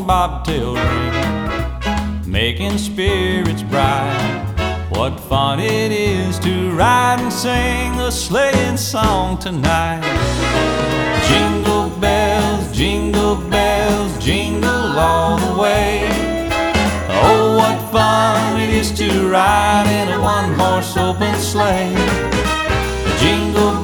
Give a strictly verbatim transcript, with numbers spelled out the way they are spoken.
long bobtail ring, making spirits bright. What fun it is to ride and sing a sleighing song tonight. Jingle bells, jingle bells, jingle all the way. Oh, what fun it is to ride in a one-horse open sleigh. Jingle